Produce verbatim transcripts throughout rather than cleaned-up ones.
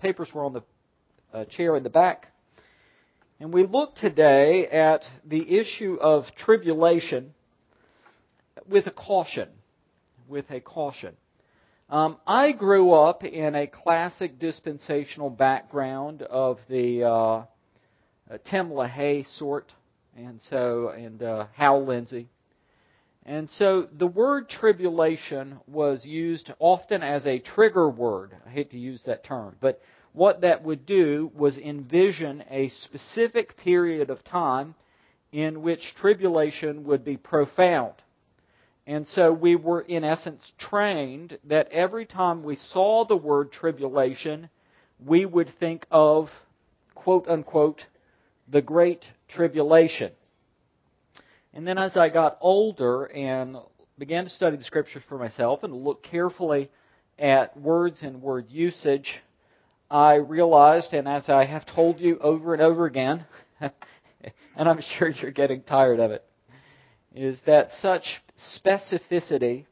papers were on the uh, chair in the back. And we look today at the issue of tribulation with a caution. With a caution. Um, I grew up in a classic dispensational background of the uh, uh, Tim LaHaye sort, and so and uh, Hal Lindsey. And so the word tribulation was used often as a trigger word. I hate to use that term, but what that would do was envision a specific period of time in which tribulation would be profound. And so we were, in essence, trained that every time we saw the word tribulation, we would think of, quote unquote, the Great Tribulation. And then as I got older and began to study the Scriptures for myself and look carefully at words and word usage, I realized, and as I have told you over and over again, and I'm sure you're getting tired of it, is that such specificity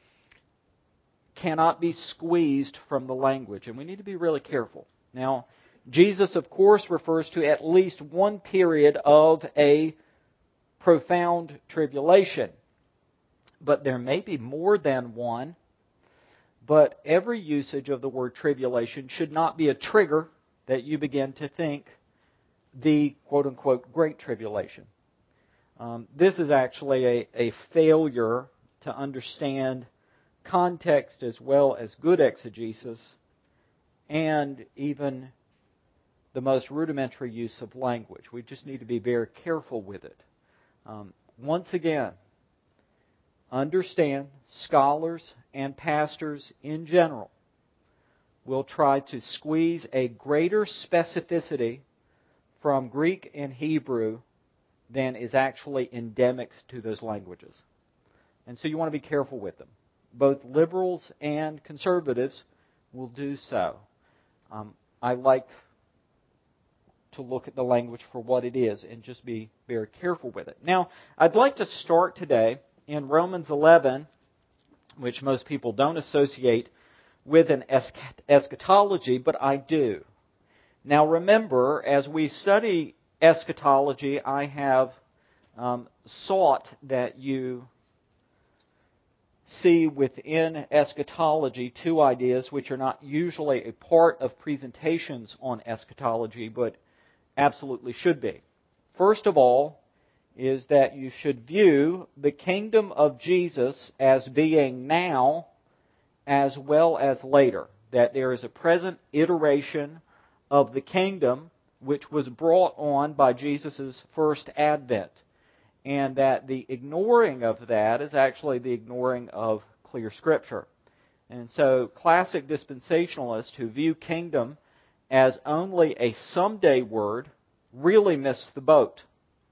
cannot be squeezed from the language, and we need to be really careful. Now, Jesus, of course, refers to at least one period of a profound tribulation, but there may be more than one. But every usage of the word tribulation should not be a trigger that you begin to think the quote-unquote Great Tribulation. Um, this is actually a, a failure to understand context as well as good exegesis and even the most rudimentary use of language. We just need to be very careful with it. Um, once again, understand scholars and pastors in general will try to squeeze a greater specificity from Greek and Hebrew than is actually endemic to those languages. And so you want to be careful with them. Both liberals and conservatives will do so. Um, I like to look at the language for what it is and just be very careful with it. Now, I'd like to start today in Romans eleven, which most people don't associate with an eschatology, but I do. Now remember, as we study eschatology, I have um, sought that you see within eschatology two ideas which are not usually a part of presentations on eschatology, but absolutely should be. First of all, is that you should view the kingdom of Jesus as being now as well as later. That there is a present iteration of the kingdom which was brought on by Jesus' first advent. And that the ignoring of that is actually the ignoring of clear Scripture. And so classic dispensationalists who view kingdom as only a someday word really miss the boat.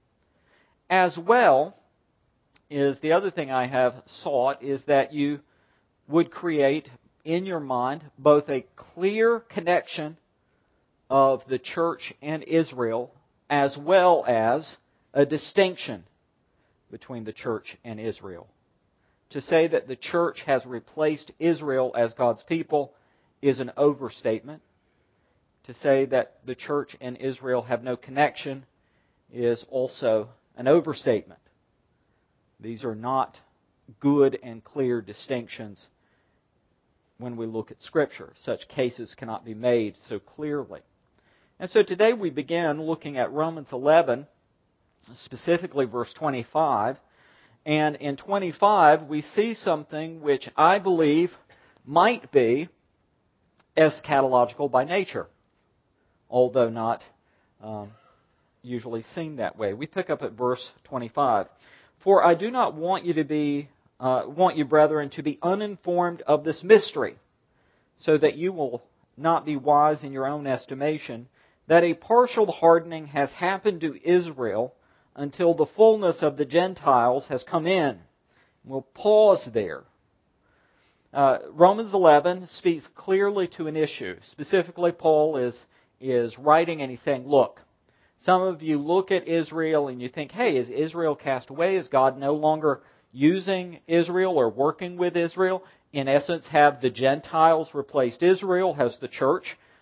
As well, is the other thing I have sought is that you would create in your mind both a clear connection of the church and Israel as well as a distinction between the church and Israel. To say that the church has replaced Israel as God's people is an overstatement. To say that the church and Israel have no connection is also an overstatement. These are not good and clear distinctions when we look at Scripture. Such cases cannot be made so clearly. And so today we begin looking at Romans eleven, specifically verse twenty-five. And in twenty-five we see something which I believe might be eschatological by nature, although not um, usually seen that way. We pick up at verse twenty-five. For I do not want you to be, uh, want you, brethren, to be uninformed of this mystery, so that you will not be wise in your own estimation, that a partial hardening has happened to Israel until the fullness of the Gentiles has come in. We'll pause there. Uh, Romans eleven speaks clearly to an issue. Specifically, Paul is, is writing and he's saying, look, some of you look at Israel and you think, hey, is Israel cast away? Is God no longer using Israel or working with Israel? In essence, have the Gentiles replaced Israel? Has the church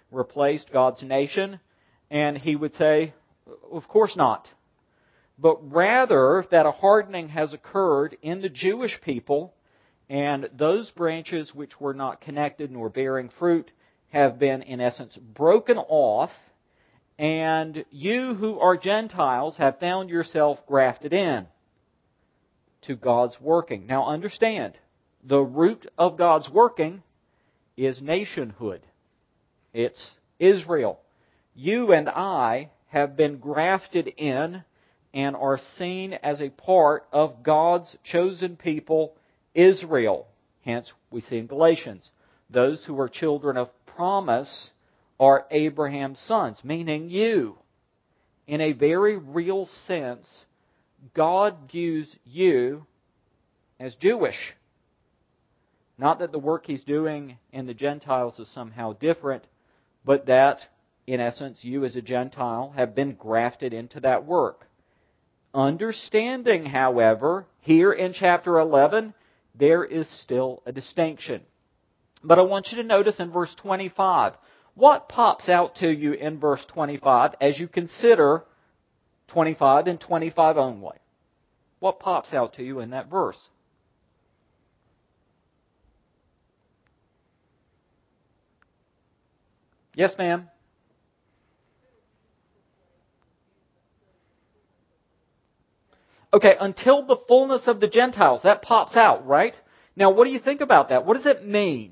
replaced God's nation? And he would say, of course not. But rather that a hardening has occurred in the Jewish people, and those branches which were not connected nor bearing fruit have been, in essence, broken off, and you who are Gentiles have found yourself grafted in to God's working. Now understand, the root of God's working is nationhood. It's Israel. You and I have been grafted in and are seen as a part of God's chosen people, Israel. Hence, we see in Galatians, those who are children of promise are Abraham's sons, meaning you. In a very real sense, God views you as Jewish. Not that the work He's doing in the Gentiles is somehow different, but that, in essence, you as a Gentile have been grafted into that work. Understanding, however, here in chapter eleven, there is still a distinction. But I want you to notice in verse twenty-five, what pops out to you in verse twenty-five as you consider twenty-five and twenty-five only? What pops out to you in that verse? Yes, ma'am? Okay, until the fullness of the Gentiles. That pops out, right? Now, what do you think about that? What does it mean?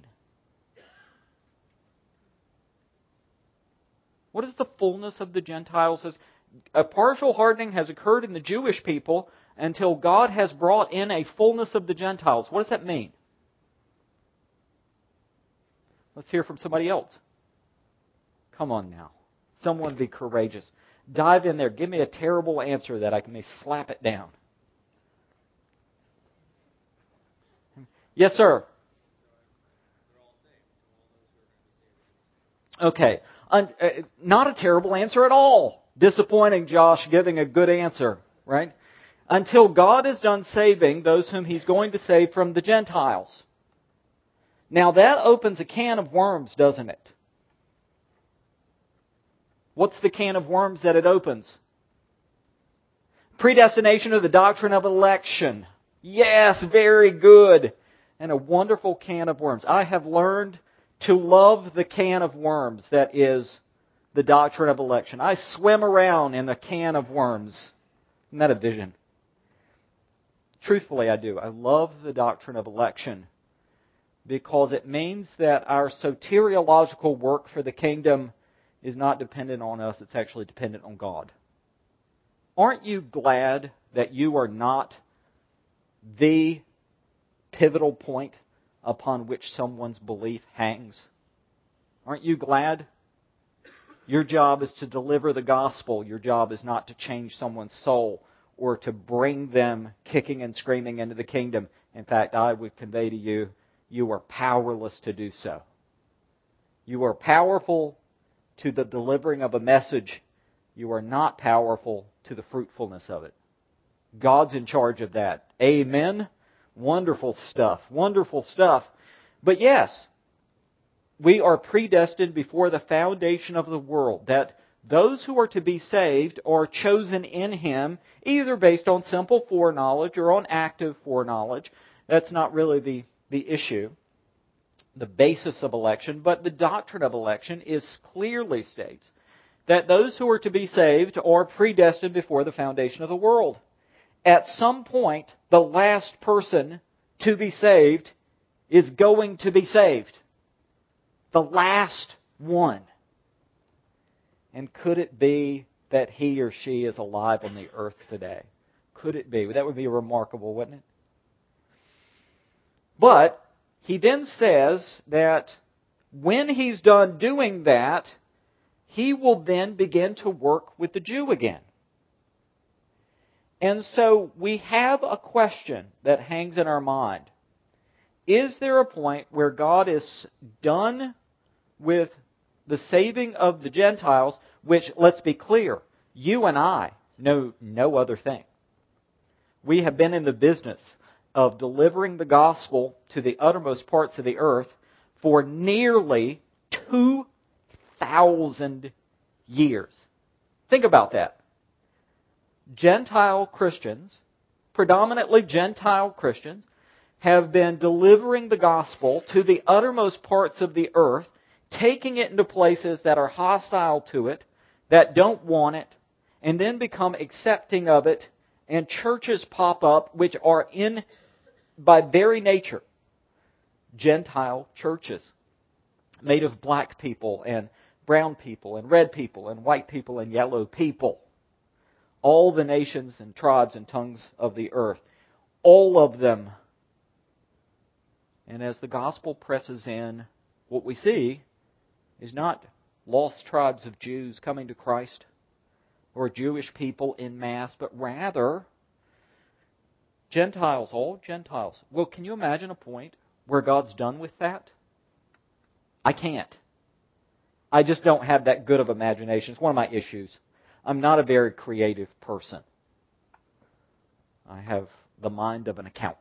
What is the fullness of the Gentiles? A partial hardening has occurred in the Jewish people until God has brought in a fullness of the Gentiles. What does that mean? Let's hear from somebody else. Come on now. Someone be courageous. Dive in there. Give me a terrible answer that I can may slap it down. Yes, sir. Okay. Un- uh, not a terrible answer at all. Disappointing, Josh, giving a good answer, right? Until God is done saving those whom He's going to save from the Gentiles. Now that opens a can of worms, doesn't it? What's the can of worms that it opens? Predestination of the doctrine of election. Yes, very good. And a wonderful can of worms. I have learned to love the can of worms that is the doctrine of election. I swim around in a can of worms. Isn't that a vision? Truthfully, I do. I love the doctrine of election because it means that our soteriological work for the kingdom is not dependent on us, it's actually dependent on God. Aren't you glad that you are not the pivotal point upon which someone's belief hangs? Aren't you glad? Your job is to deliver the gospel. Your job is not to change someone's soul or to bring them kicking and screaming into the kingdom. In fact, I would convey to you, you are powerless to do so. You are powerful to the delivering of a message. You are not powerful to the fruitfulness of it. God's in charge of that. Amen? Wonderful stuff. Wonderful stuff. But yes, we are predestined before the foundation of the world, that those who are to be saved are chosen in Him, either based on simple foreknowledge or on active foreknowledge. That's not really the, the issue, the basis of election, but the doctrine of election is clearly states that those who are to be saved are predestined before the foundation of the world. At some point, the last person to be saved is going to be saved. The last one. And could it be that he or she is alive on the earth today? Could it be? That would be remarkable, wouldn't it? But he then says that when he's done doing that, he will then begin to work with the Jew again. And so we have a question that hangs in our mind. Is there a point where God is done with the saving of the Gentiles, which, let's be clear, you and I know no other thing. We have been in the business of delivering the gospel to the uttermost parts of the earth for nearly two thousand years. Think about that. Gentile Christians, predominantly Gentile Christians, have been delivering the gospel to the uttermost parts of the earth, taking it into places that are hostile to it, that don't want it, and then become accepting of it, and churches pop up which are in, by very nature, Gentile churches, made of black people and brown people and red people and white people and yellow people. All the nations and tribes and tongues of the earth. All of them. And as the gospel presses in, what we see is not lost tribes of Jews coming to Christ or Jewish people in mass, but rather Gentiles, all Gentiles. Well, can you imagine a point where God's done with that? I can't. I just don't have that good of imagination. It's one of my issues. I'm not a very creative person. I have the mind of an accountant.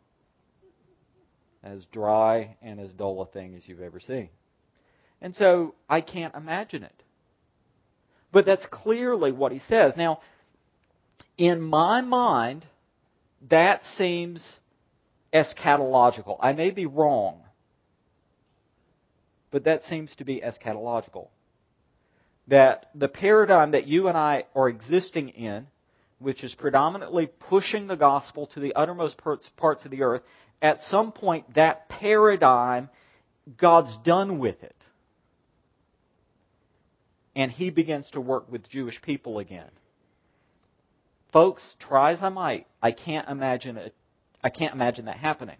As dry and as dull a thing as you've ever seen. And so I can't imagine it. But that's clearly what he says. Now, in my mind, that seems eschatological. I may be wrong, but that seems to be eschatological. That the paradigm that you and I are existing in, which is predominantly pushing the gospel to the uttermost parts of the earth, at some point that paradigm, God's done with it. And He begins to work with Jewish people again. Folks, try as I might, I can't imagine it. I can't imagine that happening.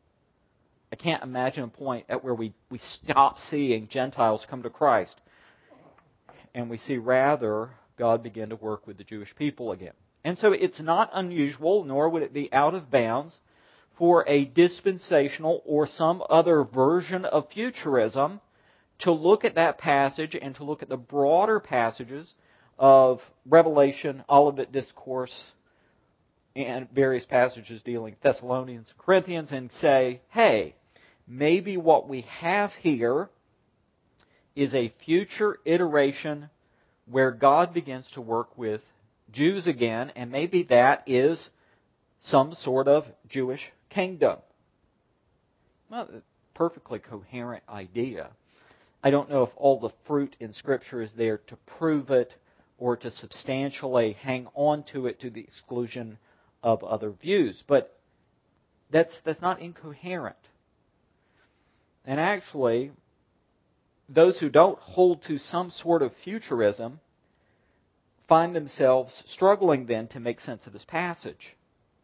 I can't imagine a point at where we, we stop seeing Gentiles come to Christ. And we see rather God begin to work with the Jewish people again. And so it's not unusual, nor would it be out of bounds, for a dispensational or some other version of futurism to look at that passage and to look at the broader passages of Revelation, Olivet Discourse, and various passages dealing with Thessalonians and Corinthians and say, hey, maybe what we have here is a future iteration where God begins to work with Jews again, and maybe that is some sort of Jewish kingdom. Well, perfectly coherent idea. I don't know if all the fruit in Scripture is there to prove it or to substantially hang on to it to the exclusion of other views, but that's that's not incoherent. And actually, those who don't hold to some sort of futurism find themselves struggling then to make sense of this passage.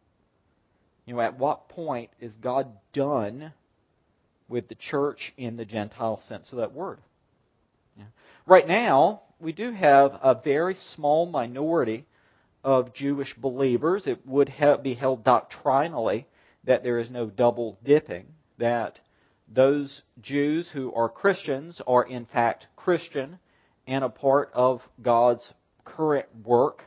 You know, at what point is God done with the church in the Gentile sense of that word? Yeah. Right now, we do have a very small minority of Jewish believers. It would have, be held doctrinally that there is no double dipping, that those Jews who are Christians are in fact Christian and a part of God's current work.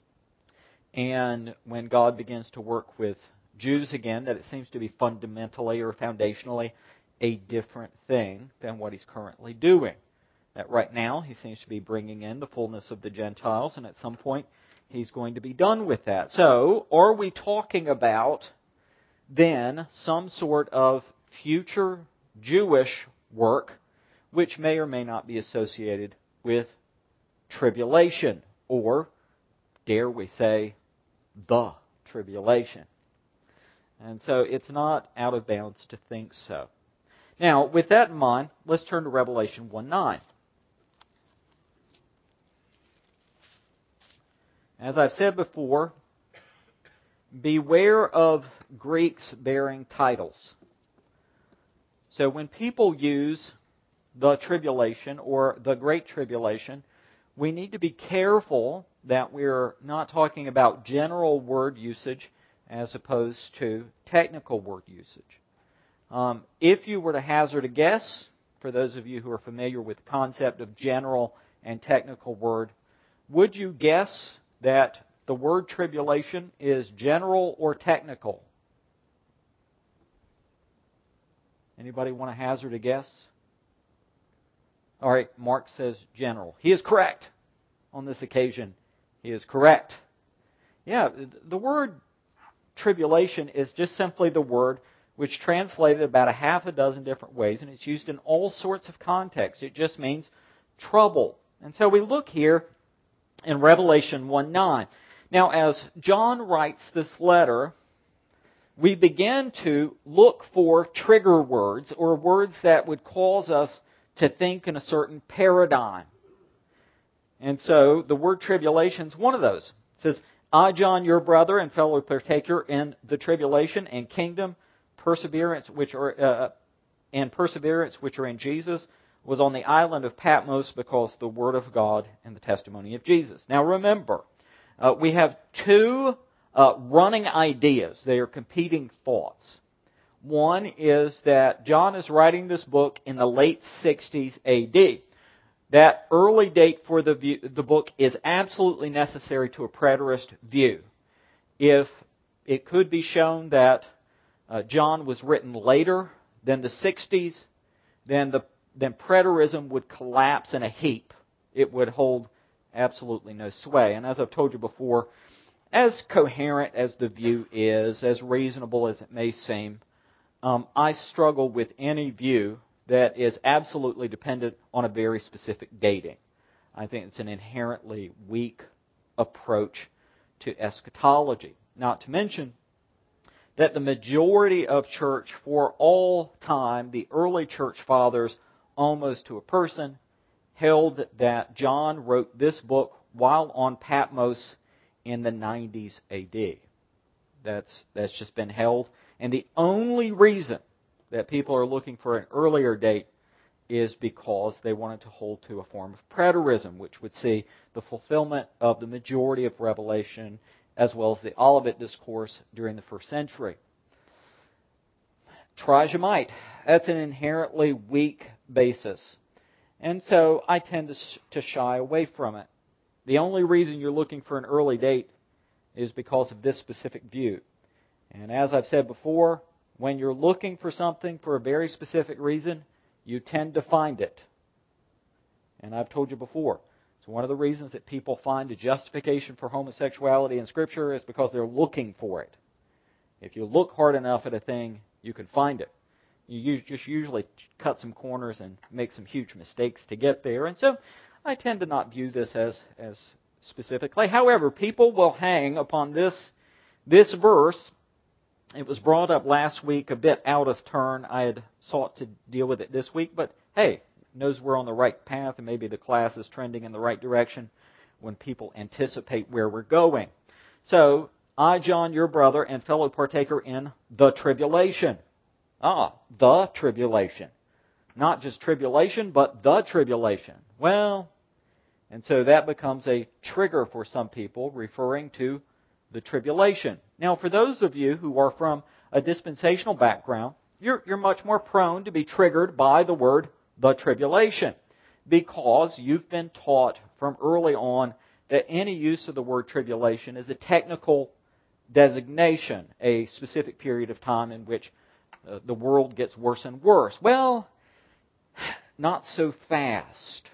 And when God begins to work with Jews again, that it seems to be fundamentally or foundationally a different thing than what He's currently doing. That right now He seems to be bringing in the fullness of the Gentiles, and at some point He's going to be done with that. So, are we talking about then some sort of future Jewish work which may or may not be associated with tribulation, or, dare we say, the tribulation? And so it's not out of bounds to think so. Now, with that in mind, let's turn to Revelation one nine. As I've said before, beware of Greeks bearing titles. So when people use the tribulation or the Great Tribulation, we need to be careful that we're not talking about general word usage as opposed to technical word usage. Um, if you were to hazard a guess, for those of you who are familiar with the concept of general and technical word, would you guess that the word tribulation is general or technical? Anybody want to hazard a guess? All right, Mark says general. He is correct. On this occasion, he is correct. Yeah, the word tribulation is just simply the word which translated about a half a dozen different ways, and it's used in all sorts of contexts. It just means trouble. And so we look here in Revelation one nine. Now, as John writes this letter, we begin to look for trigger words, or words that would cause us to think in a certain paradigm. And so the word tribulation is one of those. It says, I, John, your brother and fellow partaker in the tribulation and kingdom, perseverance, which are uh, and perseverance which are in Jesus, was on the island of Patmos because the word of God and the testimony of Jesus. Now remember, uh, we have two uh, running ideas. They are competing thoughts. One is that John is writing this book in the late sixties A D. That early date for the, view, the book is absolutely necessary to a preterist view. If it could be shown that uh, John was written later than the sixties, then the then preterism would collapse in a heap. It would hold absolutely no sway. And as I've told you before, as coherent as the view is, as reasonable as it may seem, um, I struggle with any view that is absolutely dependent on a very specific dating. I think it's an inherently weak approach to eschatology. Not to mention that the majority of church for all time, the early church fathers, almost to a person, held that John wrote this book while on Patmos in the nineties A D. That's, that's just been held. And the only reason that people are looking for an earlier date is because they wanted to hold to a form of preterism, which would see the fulfillment of the majority of Revelation as well as the Olivet Discourse during the first century. Try as you might, that's an inherently weak basis. And so I tend to, to shy away from it. The only reason you're looking for an early date is because of this specific view. And as I've said before, when you're looking for something for a very specific reason, you tend to find it. And I've told you before, it's one of the reasons that people find a justification for homosexuality in Scripture is because they're looking for it. If you look hard enough at a thing, you can find it. You just usually cut some corners and make some huge mistakes to get there. And so I tend to not view this as, as specifically. However, people will hang upon this, this verse. It was brought up last week, a bit out of turn. I had sought to deal with it this week, but hey, knows we're on the right path and maybe the class is trending in the right direction when people anticipate where we're going. So, I, John, your brother and fellow partaker in the tribulation. Ah, the tribulation. Not just tribulation, but the tribulation. Well, and so that becomes a trigger for some people referring to the tribulation. Now, for those of you who are from a dispensational background, you're, you're much more prone to be triggered by the word the tribulation because you've been taught from early on that any use of the word tribulation is a technical designation, a specific period of time in which uh, the world gets worse and worse. Well, not so fast.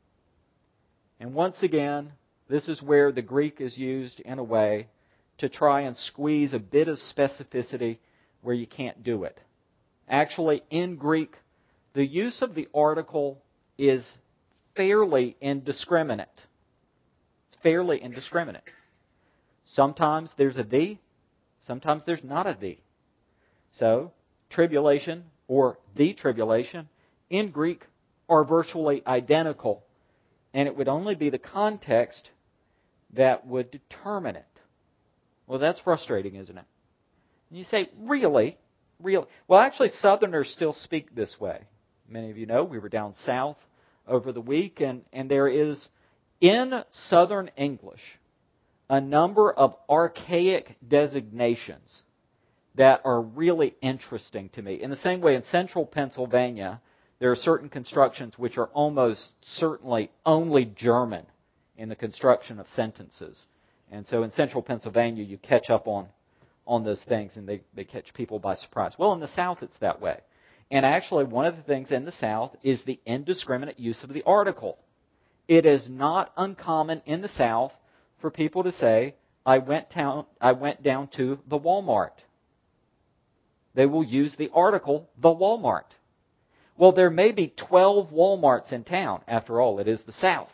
And once again, this is where the Greek is used in a way to try and squeeze a bit of specificity where you can't do it. Actually, in Greek, the use of the article is fairly indiscriminate. It's fairly indiscriminate. Sometimes there's a the, sometimes there's not a the. So, tribulation or the tribulation in Greek are virtually identical, and it would only be the context that would determine it. Well, that's frustrating, isn't it? And you say, really? Really? Well, actually, Southerners still speak this way. Many of you know we were down south over the week, and, and there is, in Southern English, a number of archaic designations that are really interesting to me. In the same way, in central Pennsylvania, there are certain constructions which are almost certainly only German in the construction of sentences. And so in central Pennsylvania, you catch up on, on those things and they, they catch people by surprise. Well, in the South, it's that way. And actually, one of the things in the South is the indiscriminate use of the article. It is not uncommon in the South for people to say, I went down, I went down to the Walmart. They will use the article, the Walmart. Well, there may be twelve Walmarts in town. After all, it is the South.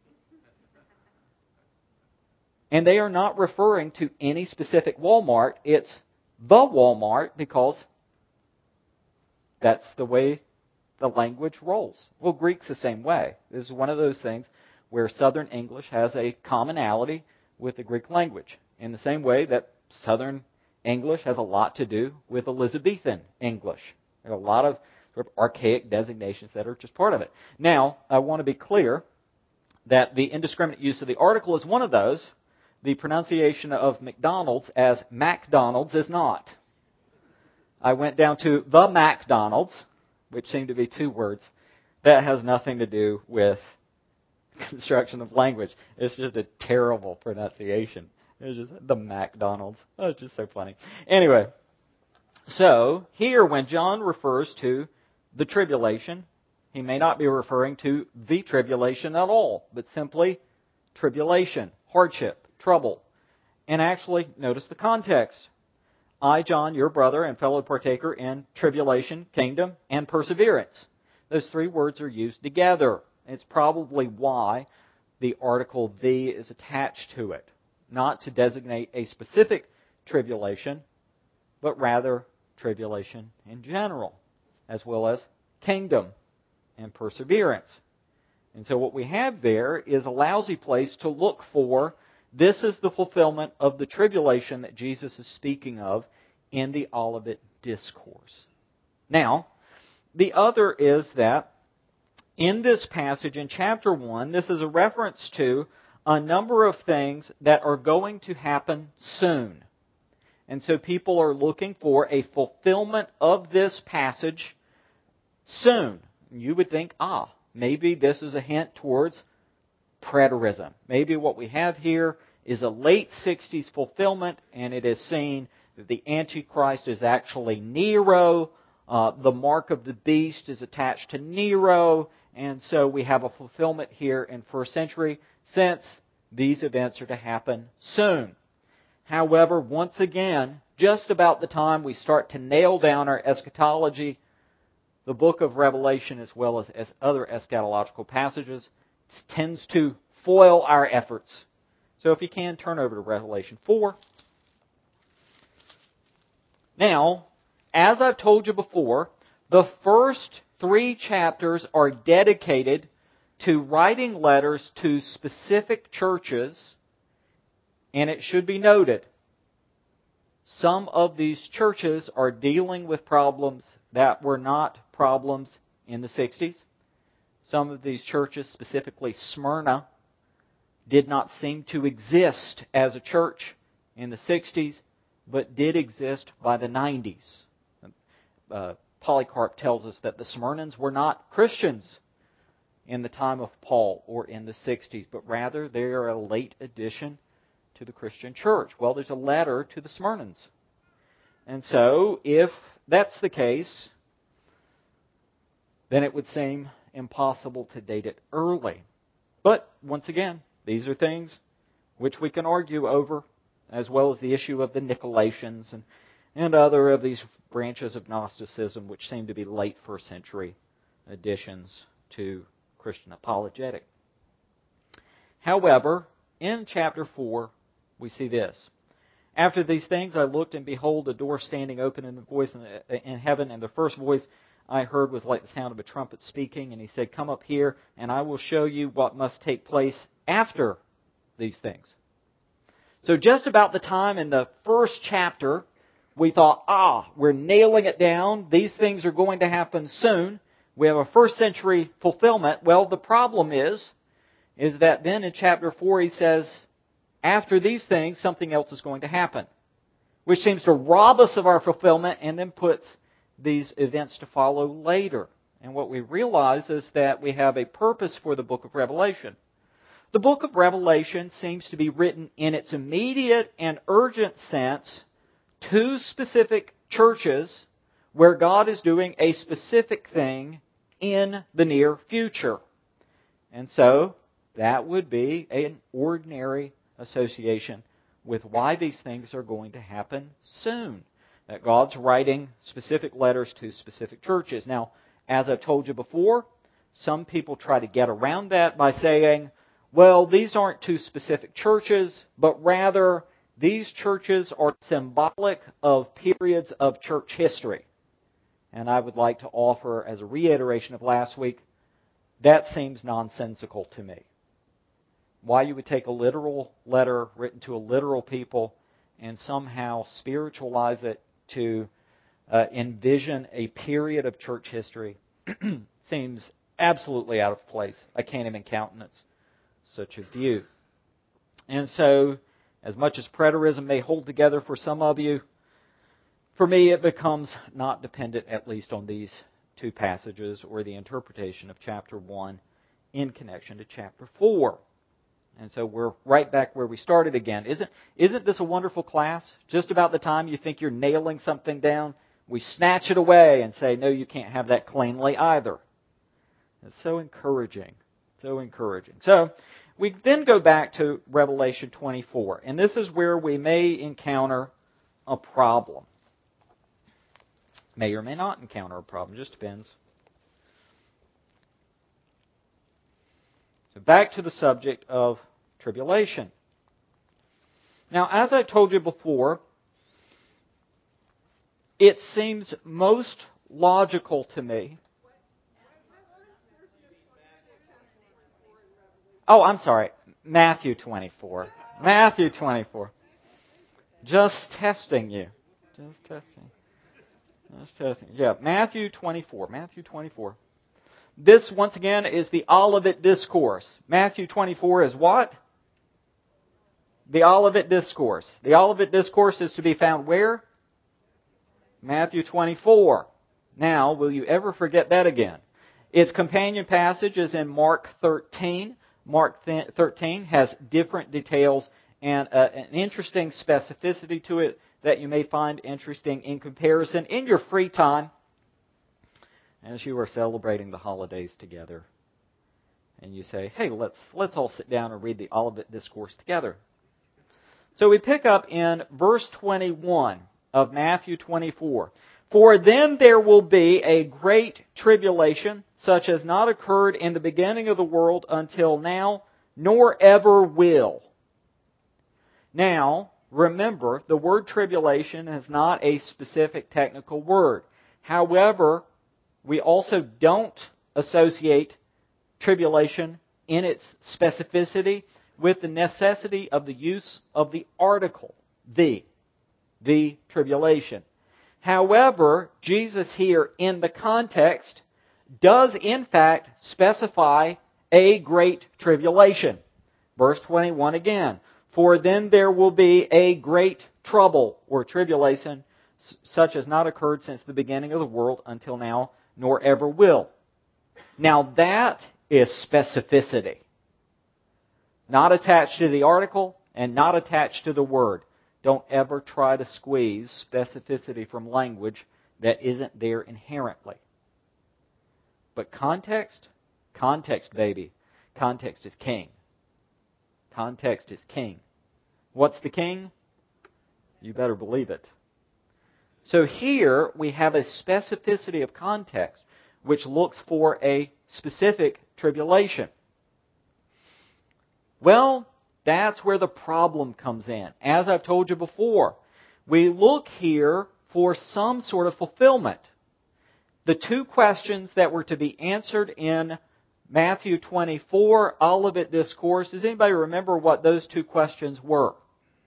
And they are not referring to any specific Walmart. It's the Walmart because that's the way the language rolls. Well, Greek's the same way. This is one of those things where Southern English has a commonality with the Greek language. In the same way that Southern English has a lot to do with Elizabethan English. There are a lot of sort of archaic designations that are just part of it. Now, I want to be clear that the indiscriminate use of the article is one of those. The pronunciation of McDonald's as MacDonald's is not. I went down to the MacDonald's, which seem to be two words. That has nothing to do with construction of language. It's just a terrible pronunciation. It's just the MacDonald's. Oh, it's just so funny. Anyway, so here when John refers to the tribulation, he may not be referring to the tribulation at all, but simply tribulation, hardship, trouble. And actually, notice the context. I, John, your brother and fellow partaker in tribulation, kingdom, and perseverance. Those three words are used together. It's probably why the article the is attached to it. Not to designate a specific tribulation, but rather tribulation in general, as well as kingdom and perseverance. And so what we have there is a lousy place to look for. This is the fulfillment of the tribulation that Jesus is speaking of in the Olivet Discourse. Now, the other is that in this passage, in chapter one, this is a reference to a number of things that are going to happen soon. And so people are looking for a fulfillment of this passage soon. You would think, ah, maybe this is a hint towards preterism. Maybe what we have here is a late sixties fulfillment, and it is seen that the Antichrist is actually Nero. Uh, the mark of the beast is attached to Nero, and so we have a fulfillment here in first century since these events are to happen soon. However, once again, just about the time we start to nail down our eschatology, the book of Revelation, as well as, as other eschatological passages, tends to foil our efforts. So if you can, turn over to Revelation four. Now, as I've told you before, the first three chapters are dedicated to writing letters to specific churches, and it should be noted, some of these churches are dealing with problems that were not problems in the sixties. Some of these churches, specifically Smyrna, did not seem to exist as a church in the sixties, but did exist by the nineties. Uh, Polycarp tells us that the Smyrnans were not Christians in the time of Paul or in the sixties, but rather they are a late addition to the Christian church. Well, there's a letter to the Smyrnans. And so, if that's the case, then it would seem impossible to date it early. But, once again, these are things which we can argue over, as well as the issue of the Nicolaitans and, and other of these branches of Gnosticism, which seem to be late first century additions to Christian apologetic. However, in chapter four, we see this. After these things I looked, and behold, a door standing open in the voice in, in heaven, and the first voice I heard was like the sound of a trumpet speaking, and he said, "Come up here, and I will show you what must take place after these things." So just about the time in the first chapter, we thought, ah, we're nailing it down. These things are going to happen soon. We have a first century fulfillment. Well, the problem is, is that then in chapter four he says, after these things, something else is going to happen, which seems to rob us of our fulfillment and then puts these events to follow later. And what we realize is that we have a purpose for the book of Revelation. The book of Revelation seems to be written in its immediate and urgent sense to specific churches where God is doing a specific thing in the near future. And so, that would be an ordinary association with why these things are going to happen soon. That God's writing specific letters to specific churches. Now, as I've told you before, some people try to get around that by saying, well, these aren't to specific churches, but rather these churches are symbolic of periods of church history. And I would like to offer, as a reiteration of last week, that seems nonsensical to me. Why you would take a literal letter written to a literal people and somehow spiritualize it to uh, envision a period of church history seems absolutely out of place. I can't even countenance such a view. And so, as much as preterism may hold together for some of you, for me it becomes not dependent at least on these two passages or the interpretation of chapter one in connection to chapter four. And so we're right back where we started again. Isn't, isn't this a wonderful class? Just about the time you think you're nailing something down, we snatch it away and say, no, you can't have that cleanly either. It's so encouraging. So encouraging. So we then go back to Revelation twenty-four. And this is where we may encounter a problem. May or may not encounter a problem. Just depends. So back to the subject of tribulation. Now, as I told you before, it seems most logical to me. Oh, I'm sorry. Matthew twenty-four. Matthew twenty-four. Just testing you. Just testing. Just testing. Yeah, Matthew twenty-four. Matthew twenty-four. This, once again, is the Olivet Discourse. Matthew twenty-four is what? The Olivet Discourse. The Olivet Discourse is to be found where? Matthew twenty-four. Now, will you ever forget that again? Its companion passage is in Mark thirteen. Mark thirteen has different details and uh, an interesting specificity to it that you may find interesting in comparison in your free time as you are celebrating the holidays together. And you say, hey, let's let's all sit down and read the Olivet Discourse together. So we pick up in verse twenty-one of Matthew twenty-four. For then there will be a great tribulation, such as not occurred in the beginning of the world until now, nor ever will. Now, remember, the word tribulation is not a specific technical word. However, we also don't associate tribulation in its specificity with the necessity of the use of the article, the, the tribulation. However, Jesus here in the context does in fact specify a great tribulation. Verse twenty-one again. For then there will be a great trouble or tribulation such as not occurred since the beginning of the world until now, nor ever will. Now that is specificity. Not attached to the article and not attached to the word. Don't ever try to squeeze specificity from language that isn't there inherently. But context, context, baby. Context is king. Context is king. What's the king? You better believe it. So here we have a specificity of context which looks for a specific tribulation. Well, that's where the problem comes in. As I've told you before, we look here for some sort of fulfillment. The two questions that were to be answered in Matthew twenty-four, Olivet Discourse, does anybody remember what those two questions were?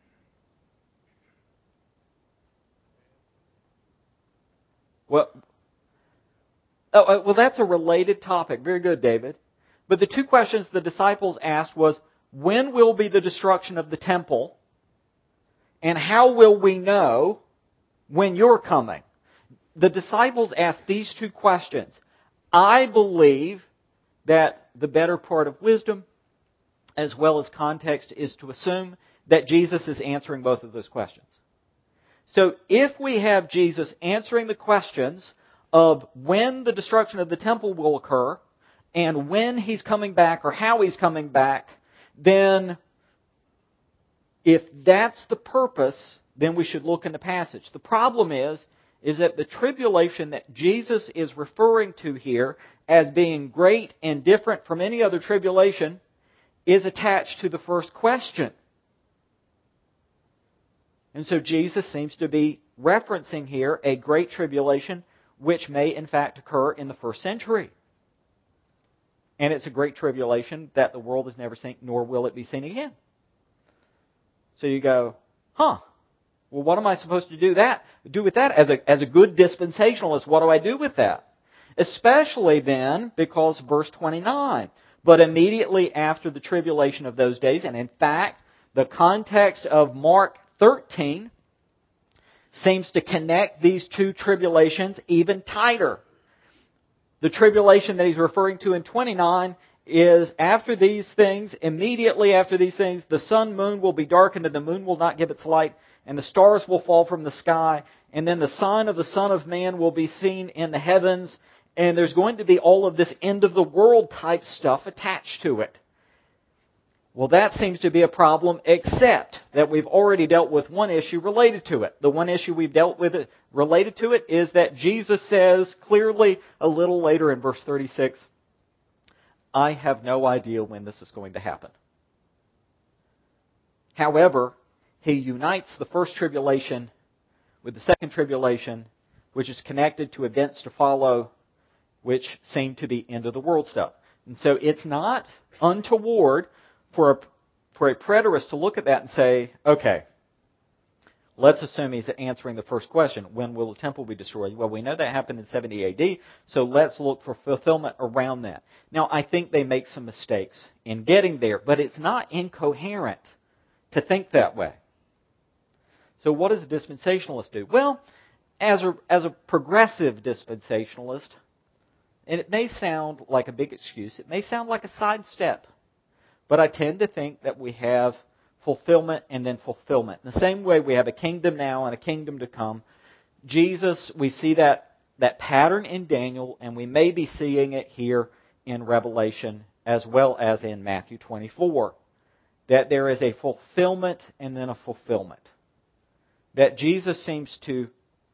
Well, oh, well, that's a related topic. Very good, David. But the two questions the disciples asked was, when will be the destruction of the temple? And how will we know when you're coming? The disciples asked these two questions. I believe that the better part of wisdom, as well as context, is to assume that Jesus is answering both of those questions. So if we have Jesus answering the questions of when the destruction of the temple will occur and when He's coming back or how He's coming back, then if that's the purpose, then we should look in the passage. The problem is, is that the tribulation that Jesus is referring to here as being great and different from any other tribulation is attached to the first question. And so Jesus seems to be referencing here a great tribulation which may in fact occur in the first century. And it's a great tribulation that the world has never seen, nor will it be seen again. So you go, huh, well what am I supposed to do that? Do with that? As a, as a good dispensationalist, what do I do with that? Especially then, because verse twenty-nine, but immediately after the tribulation of those days, and in fact, the context of Mark thirteen seems to connect these two tribulations even tighter. The tribulation that he's referring to in twenty-nine is after these things, immediately after these things, the sun, moon will be darkened and the moon will not give its light and the stars will fall from the sky and then the sign of the Son of Man will be seen in the heavens and there's going to be all of this end of the world type stuff attached to it. Well, that seems to be a problem, except that we've already dealt with one issue related to it. The one issue we've dealt with it related to it is that Jesus says clearly a little later in verse thirty-six, I have no idea when this is going to happen. However, He unites the first tribulation with the second tribulation, which is connected to events to follow, which seem to be end of the world stuff. And so it's not untoward for a, for a preterist to look at that and say, okay, let's assume he's answering the first question, when will the temple be destroyed? Well, we know that happened in seventy A D, so let's look for fulfillment around that. Now, I think they make some mistakes in getting there, but it's not incoherent to think that way. So what does a dispensationalist do? Well, as a, as a progressive dispensationalist, and it may sound like a big excuse, it may sound like a sidestep, but I tend to think that we have fulfillment and then fulfillment. In the same way we have a kingdom now and a kingdom to come, Jesus, we see that, that pattern in Daniel, and we may be seeing it here in Revelation as well as in Matthew twenty-four. That there is a fulfillment and then a fulfillment. That Jesus seems to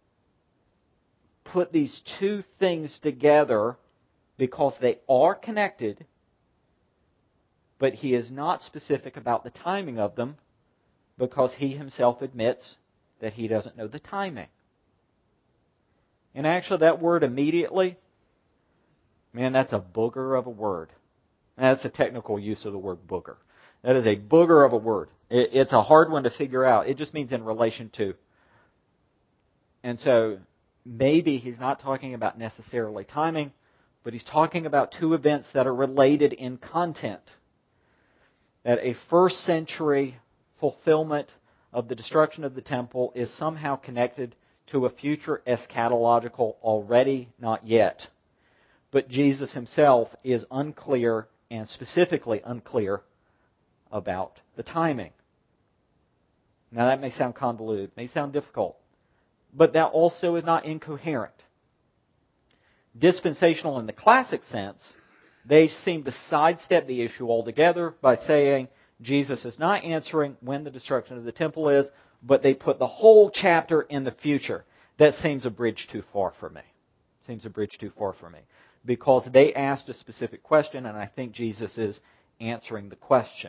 put these two things together because they are connected, but He is not specific about the timing of them because He Himself admits that He doesn't know the timing. And actually that word immediately, man, that's a booger of a word. That's a technical use of the word booger. That is a booger of a word. It's a hard one to figure out. It just means in relation to. And so maybe he's not talking about necessarily timing, but he's talking about two events that are related in content. That a first century fulfillment of the destruction of the temple is somehow connected to a future eschatological already not yet. But Jesus Himself is unclear, and specifically unclear, about the timing. Now that may sound convoluted, may sound difficult, but that also is not incoherent. Dispensational in the classic sense, they seem to sidestep the issue altogether by saying Jesus is not answering when the destruction of the temple is, but they put the whole chapter in the future. That seems a bridge too far for me. Seems a bridge too far for me. Because they asked a specific question, and I think Jesus is answering the question.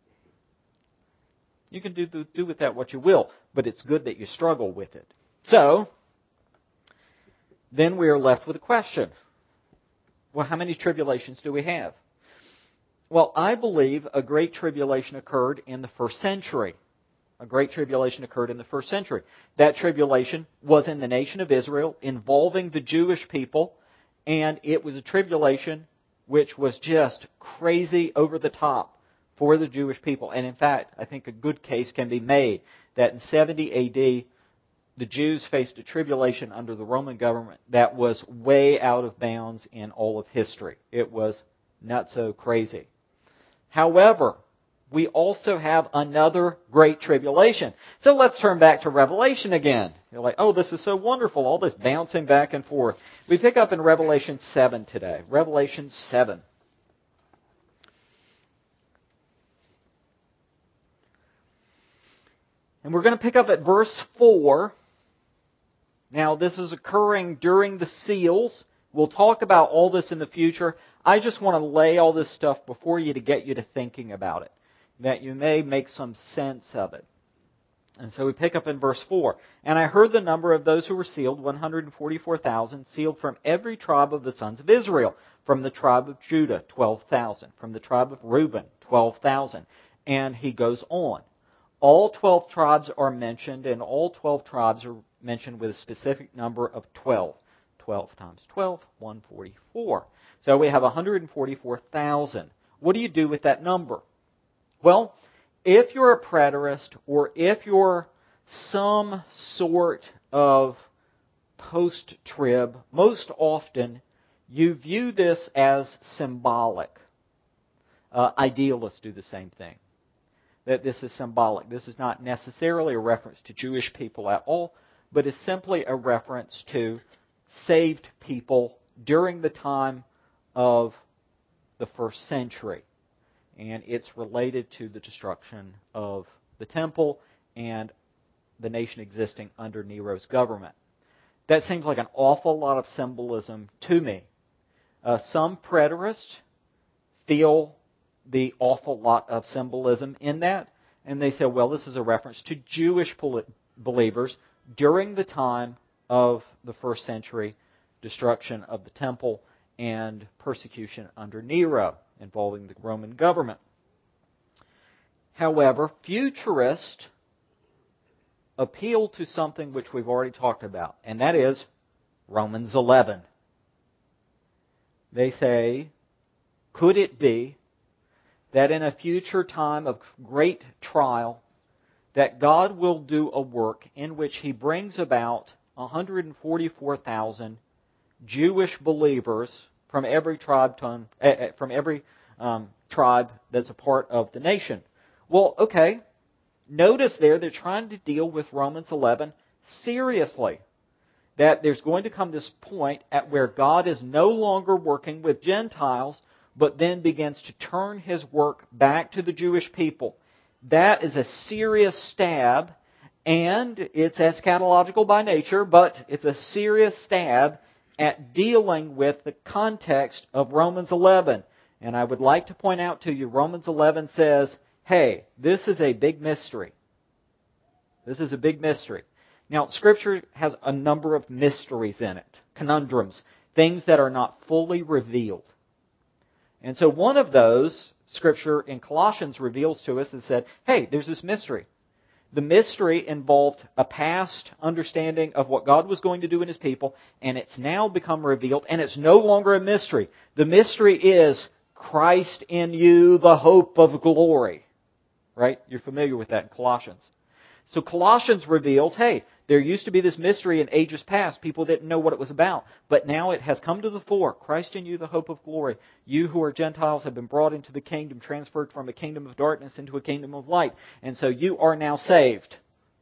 You can do, do with that what you will, but it's good that you struggle with it. So, then we are left with a question. Well, how many tribulations do we have? Well, I believe a great tribulation occurred in the first century. A great tribulation occurred in the first century. That tribulation was in the nation of Israel, involving the Jewish people, and it was a tribulation which was just crazy over the top for the Jewish people. And in fact, I think a good case can be made that in seventy A D, the Jews faced a tribulation under the Roman government that was way out of bounds in all of history. It was not so crazy. However, we also have another great tribulation. So let's turn back to Revelation again. You're like, oh, this is so wonderful, all this bouncing back and forth. We pick up in Revelation seven today. Revelation seven. And we're going to pick up at verse four. Now, this is occurring during the seals. We'll talk about all this in the future. I just want to lay all this stuff before you to get you to thinking about it, that you may make some sense of it. And so we pick up in verse four. And I heard the number of those who were sealed, one hundred forty-four thousand, sealed from every tribe of the sons of Israel. From the tribe of Judah, twelve thousand. From the tribe of Reuben, twelve thousand. And he goes on. All twelve tribes are mentioned, and all twelve tribes are mentioned with a specific number of twelve. twelve times twelve, one hundred forty-four. So we have one hundred forty-four thousand. What do you do with that number? Well, if you're a preterist, or if you're some sort of post-trib, most often you view this as symbolic. Uh, idealists do the same thing. That this is symbolic. This is not necessarily a reference to Jewish people at all, but is simply a reference to saved people during the time of the first century. And it's related to the destruction of the temple and the nation existing under Nero's government. That seems like an awful lot of symbolism to me. Uh, some preterists feel the awful lot of symbolism in that, and they say, well, this is a reference to Jewish believers during the time of the first century destruction of the temple and persecution under Nero involving the Roman government. However, futurists appeal to something which we've already talked about, and that is Romans eleven. They say, could it be that in a future time of great trial, that God will do a work in which He brings about one hundred forty-four thousand Jewish believers from every tribe, ton, uh, from every um, tribe that's a part of the nation? Well, okay. Notice there they're trying to deal with Romans eleven seriously. That there's going to come this point at where God is no longer working with Gentiles, but then begins to turn His work back to the Jewish people. That is a serious stab, and it's eschatological by nature, but it's a serious stab at dealing with the context of Romans eleven. And I would like to point out to you, Romans eleven says, hey, this is a big mystery. This is a big mystery. Now, Scripture has a number of mysteries in it, conundrums, things that are not fully revealed. And so one of those, Scripture in Colossians reveals to us and said, hey, there's this mystery. The mystery involved a past understanding of what God was going to do in His people, and it's now become revealed, and it's no longer a mystery. The mystery is Christ in you, the hope of glory. Right? You're familiar with that in Colossians. So Colossians reveals, hey, there used to be this mystery in ages past. People didn't know what it was about. But now it has come to the fore. Christ in you, the hope of glory. You who are Gentiles have been brought into the kingdom, transferred from a kingdom of darkness into a kingdom of light. And so you are now saved.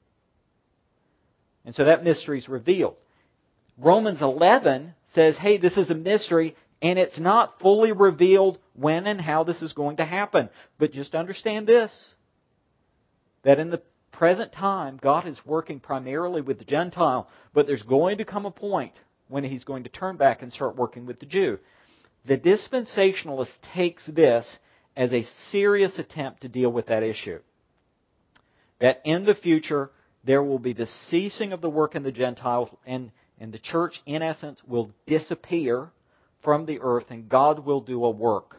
And so that mystery is revealed. Romans eleven says, hey, this is a mystery, and it's not fully revealed when and how this is going to happen. But just understand this, that in the present time, God is working primarily with the Gentile, but there's going to come a point when He's going to turn back and start working with the Jew. The dispensationalist takes this as a serious attempt to deal with that issue. That in the future, there will be the ceasing of the work in the Gentiles, and, and the church, in essence, will disappear from the earth, and God will do a work.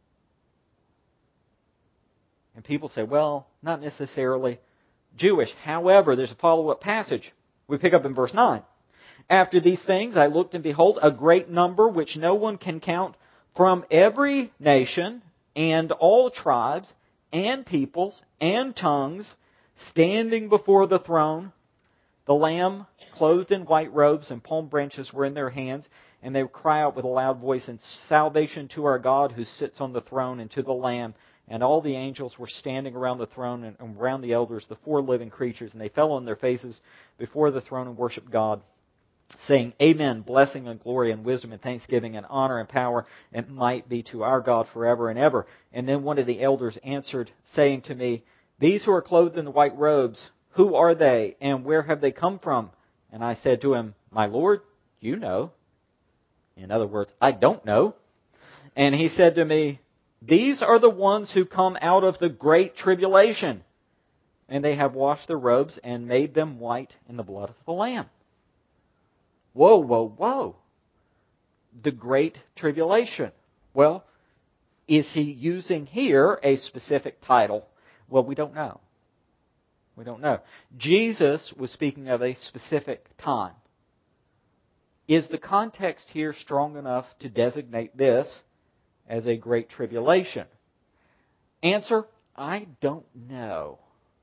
And people say, well, not necessarily Jewish. However, there's a follow-up passage. We pick up in verse nine. After these things I looked, and behold, a great number which no one can count, from every nation and all tribes and peoples and tongues, standing before the throne. The Lamb, clothed in white robes, and palm branches were in their hands, and they would cry out with a loud voice, and salvation to our God who sits on the throne, and to the Lamb. And all the angels were standing around the throne and around the elders, the four living creatures, and they fell on their faces before the throne and worshipped God, saying, Amen, blessing and glory and wisdom and thanksgiving and honor and power and might be to our God forever and ever. And then one of the elders answered, saying to me, These who are clothed in the white robes, who are they, and where have they come from? And I said to him, My Lord, you know. In other words, I don't know. And he said to me, These are the ones who come out of the great tribulation, and they have washed their robes and made them white in the blood of the Lamb. Whoa, whoa, whoa. The great tribulation. Well, is he using here a specific title? Well, we don't know. We don't know. Jesus was speaking of a specific time. Is the context here strong enough to designate this as a great tribulation? Answer, I don't know.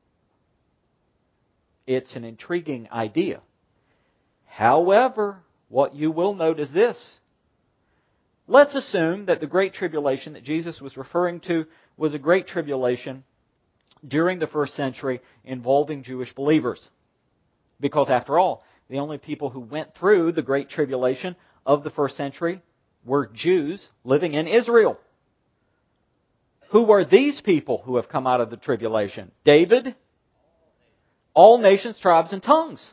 It's an intriguing idea. However, what you will note is this. Let's assume that the great tribulation that Jesus was referring to was a great tribulation during the first century involving Jewish believers. Because after all, the only people who went through the great tribulation of the first century were Jews living in Israel. Who are these people who have come out of the tribulation? David, all nations, tribes, and tongues.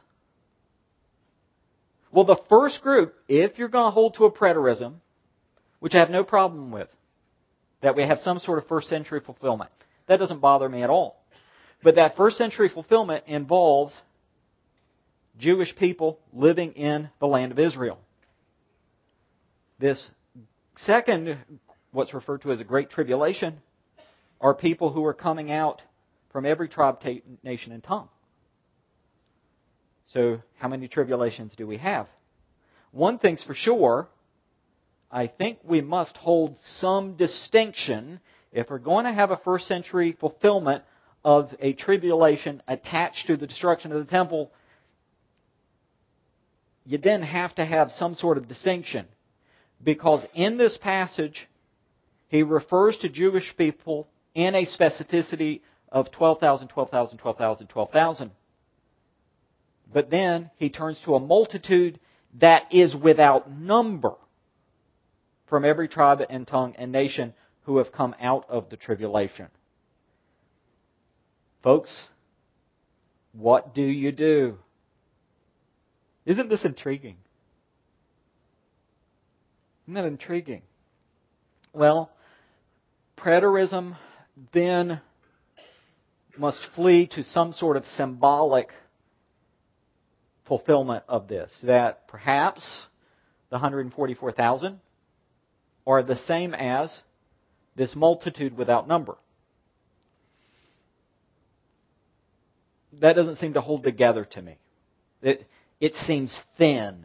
Well, the first group, if you're going to hold to a preterism, which I have no problem with, that we have some sort of first century fulfillment, that doesn't bother me at all. But that first century fulfillment involves Jewish people living in the land of Israel. This second, what's referred to as a great tribulation, are people who are coming out from every tribe, nation, and tongue. So, how many tribulations do we have? One thing's for sure, I think we must hold some distinction if we're going to have a first century fulfillment of a tribulation attached to the destruction of the temple. You then have to have some sort of distinction. Because in this passage, he refers to Jewish people in a specificity of twelve thousand, twelve thousand, twelve thousand, twelve thousand. But then he turns to a multitude that is without number from every tribe and tongue and nation who have come out of the tribulation. Folks, what do you do? Isn't this intriguing? Isn't that intriguing? Well, preterism then must flee to some sort of symbolic fulfillment of this. That perhaps the one hundred forty-four thousand are the same as this multitude without number. That doesn't seem to hold together to me. It, it seems thin.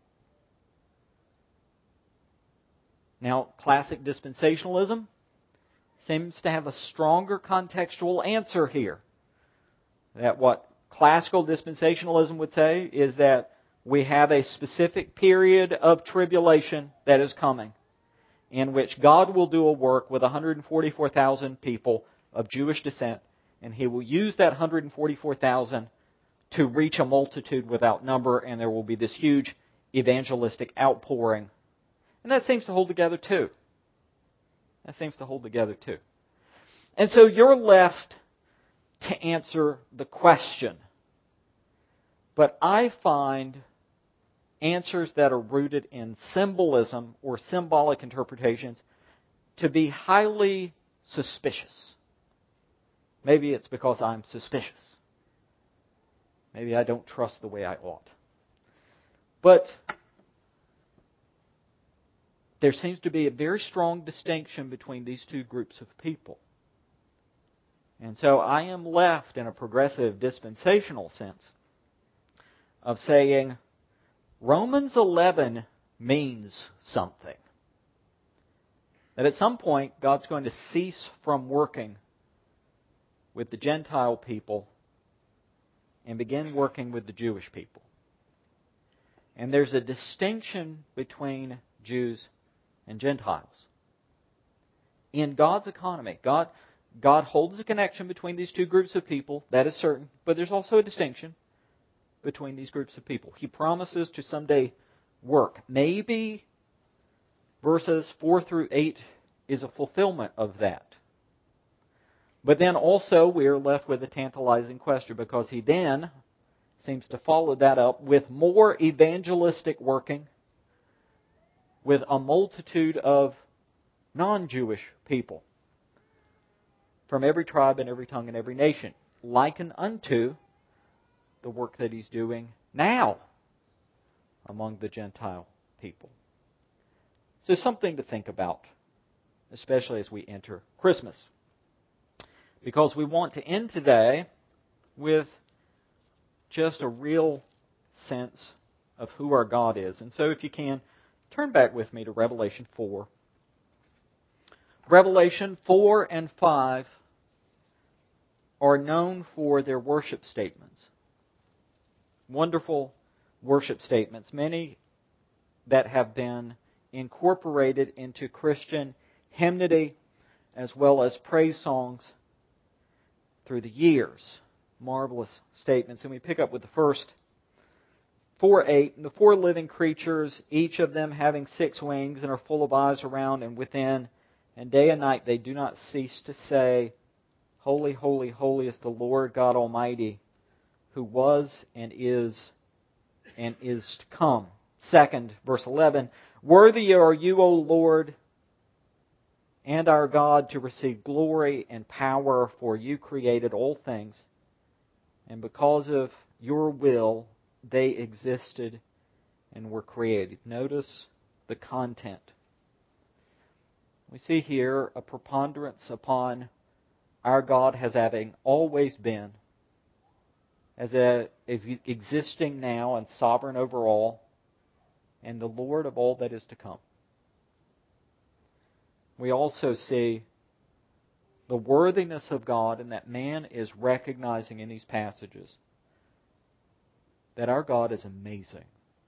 Now, classic dispensationalism seems to have a stronger contextual answer here. That what classical dispensationalism would say is that we have a specific period of tribulation that is coming, in which God will do a work with one hundred forty-four thousand people of Jewish descent, and He will use that one hundred forty-four thousand to reach a multitude without number, and there will be this huge evangelistic outpouring. And that seems to hold together too. That seems to hold together too. And so you're left to answer the question. But I find answers that are rooted in symbolism or symbolic interpretations to be highly suspicious. Maybe it's because I'm suspicious. Maybe I don't trust the way I ought. But there seems to be a very strong distinction between these two groups of people. And so I am left in a progressive dispensational sense of saying Romans eleven means something. That at some point God's going to cease from working with the Gentile people and begin working with the Jewish people. And there's a distinction between Jews and Gentiles. In God's economy, God, God holds a connection between these two groups of people, that is certain, but there's also a distinction between these groups of people. He promises to someday work. Maybe verses four through eight is a fulfillment of that. But then also we are left with a tantalizing question, because he then seems to follow that up with more evangelistic working with a multitude of non-Jewish people from every tribe and every tongue and every nation, likened unto the work that he's doing now among the Gentile people. So something to think about, especially as we enter Christmas. Because we want to end today with just a real sense of who our God is. And so if you can, turn back with me to Revelation four. Revelation four and five are known for their worship statements. Wonderful worship statements, many that have been incorporated into Christian hymnody as well as praise songs through the years. Marvelous statements. And we pick up with the first. four eight, the four living creatures, each of them having six wings, and are full of eyes around and within, and day and night they do not cease to say, Holy, holy, holy is the Lord God Almighty, who was and is and is to come. Second, verse eleven, Worthy are you, O Lord, and our God, to receive glory and power, for you created all things, and because of your will they existed and were created. Notice the content. We see here a preponderance upon our God as having always been, as, a, as existing now and sovereign over all, and the Lord of all that is to come. We also see the worthiness of God, and that man is recognizing in these passages that our God is amazing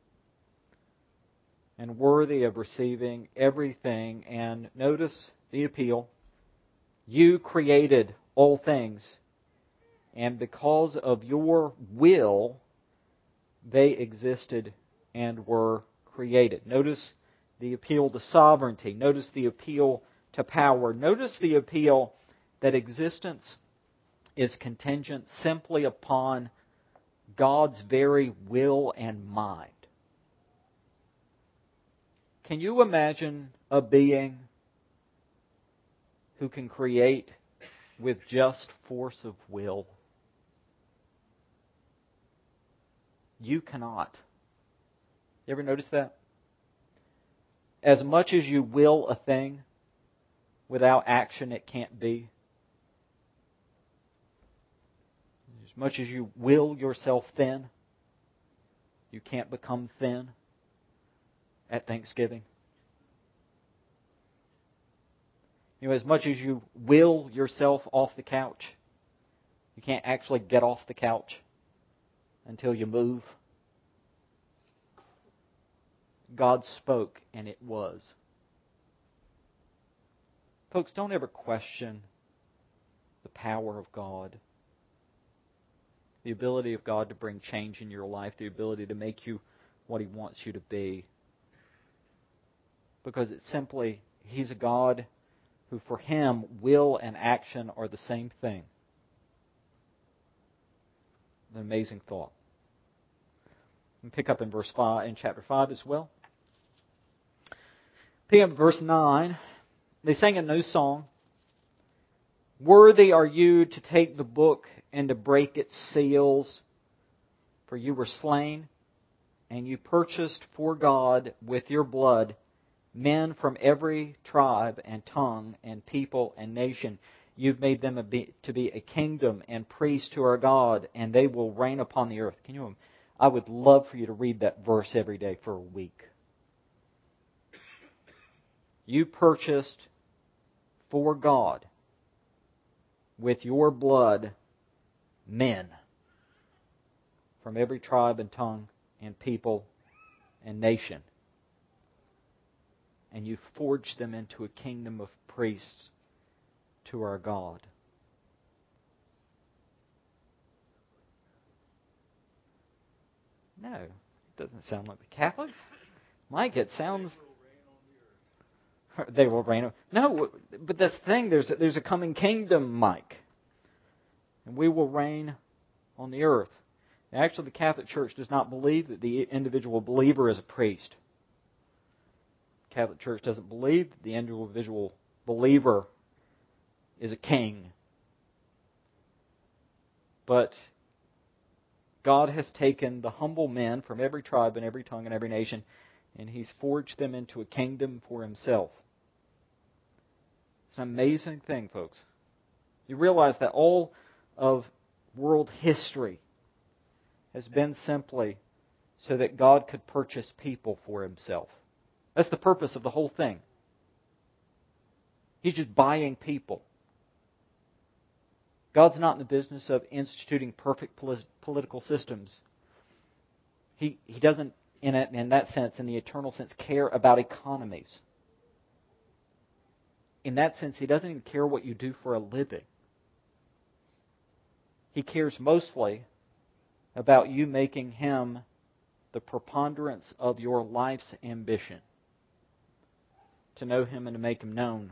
and worthy of receiving everything. And notice the appeal. You created all things, and because of your will, they existed and were created. Notice the appeal to sovereignty. Notice the appeal to power. Notice the appeal that existence is contingent simply upon God's very will and mind. Can you imagine a being who can create with just force of will? You cannot. You ever notice that? As much as you will a thing, without action it can't be. As much as you will yourself thin, you can't become thin at Thanksgiving. You know, as much as you will yourself off the couch, you can't actually get off the couch until you move. God spoke and it was. Folks, don't ever question the power of God. The ability of God to bring change in your life. The ability to make you what He wants you to be. Because it's simply, He's a God who for Him, will and action are the same thing. An amazing thought. And pick up in verse five, in chapter five as well. Pick up verse nine. They sang a new song. Worthy are you to take the book and to break its seals, for you were slain, and you purchased for God with your blood men from every tribe and tongue and people and nation. You've made them a be, to be a kingdom and priests to our God, and they will reign upon the earth. Can you? I would love for you to read that verse every day for a week. You purchased for God with your blood men from every tribe and tongue and people and nation. And you forged them into a kingdom of priests to our God. No, it doesn't sound like the Catholics. Mike, it sounds... They will reign. No, but that's the thing. There's a, there's a coming kingdom, Mike. And we will reign on the earth. Actually, the Catholic Church does not believe that the individual believer is a priest. The Catholic Church doesn't believe that the individual believer is a king. But God has taken the humble men from every tribe and every tongue and every nation, and He's forged them into a kingdom for Himself. It's an amazing thing, folks. You realize that all of world history has been simply so that God could purchase people for Himself. That's the purpose of the whole thing. He's just buying people. God's not in the business of instituting perfect political systems. He, he doesn't, in, a, in that sense, in the eternal sense, care about economies. In that sense, He doesn't even care what you do for a living. He cares mostly about you making Him the preponderance of your life's ambition. To know Him and to make Him known.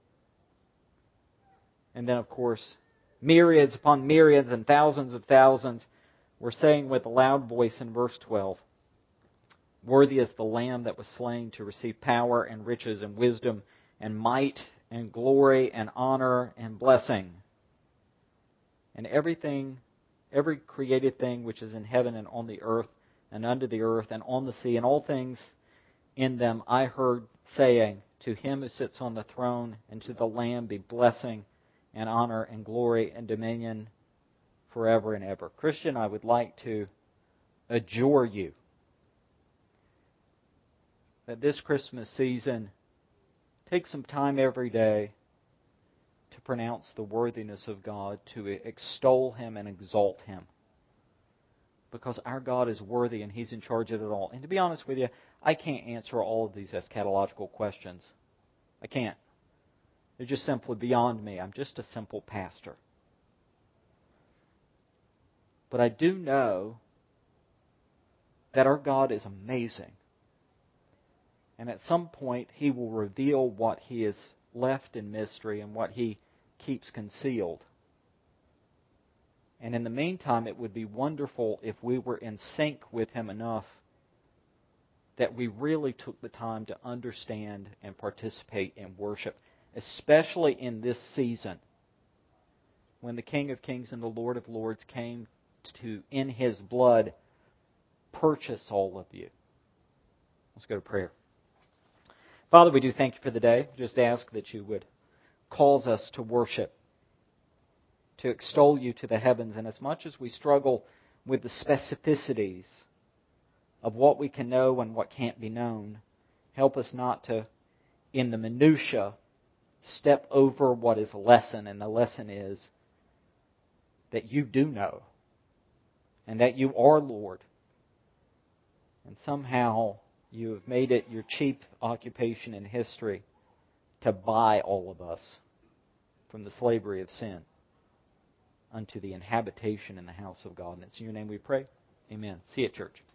And then, of course, myriads upon myriads and thousands of thousands were saying with a loud voice in verse twelve, "Worthy is the Lamb that was slain to receive power and riches and wisdom and might and glory and honor and blessing." And everything, every created thing which is in heaven and on the earth and under the earth and on the sea and all things in them, I heard saying, "To Him who sits on the throne and to the Lamb be blessing and honor and glory and dominion forever and ever." Christian, I would like to adjure you that this Christmas season, take some time every day to pronounce the worthiness of God, to extol Him and exalt Him. Because our God is worthy and He's in charge of it all. And to be honest with you, I can't answer all of these eschatological questions. I can't. They're just simply beyond me. I'm just a simple pastor. But I do know that our God is amazing. And at some point, He will reveal what He has left in mystery and what He keeps concealed. And in the meantime, it would be wonderful if we were in sync with Him enough that we really took the time to understand and participate in worship, especially in this season when the King of Kings and the Lord of Lords came to, in His blood, purchase all of you. Let's go to prayer. Father, we do thank You for the day. Just ask that You would cause us to worship, to extol You to the heavens. And as much as we struggle with the specificities of what we can know and what can't be known, help us not to, in the minutia, step over what is a lesson. And the lesson is that You do know, and that You are Lord. And somehow You have made it Your chief occupation in history to buy all of us from the slavery of sin unto the inhabitation in the house of God. And it's in Your name we pray. Amen. See you at church.